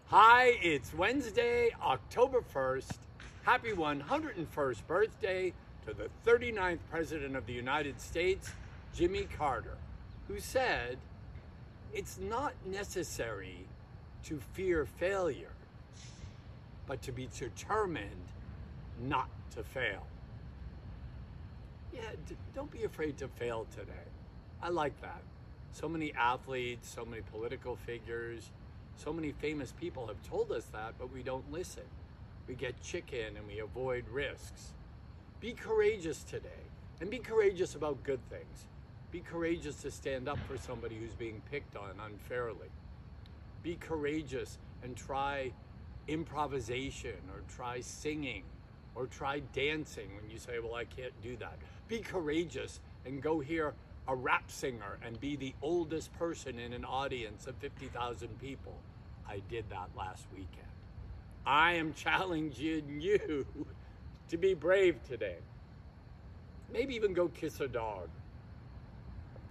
Hi, it's Wednesday, October 1st. Happy 101st birthday to the 39th President of the United States, Jimmy Carter, who said, "It's not necessary to fear failure, but to be determined not to fail." Yeah, don't be afraid to fail today. I like that. So many athletes, so many political figures, so many famous people have told us that, but we don't listen. We get chicken and we avoid risks. Be courageous today, and be courageous about good things. Be courageous to stand up for somebody who's being picked on unfairly. Be courageous and try improvisation, or try singing, or try dancing when you say, "Well, I can't do that." Be courageous and go hear a rap singer and be the oldest person in an audience of 50,000 people. I did that last weekend. I am challenging you to be brave today. Maybe even go kiss a dog.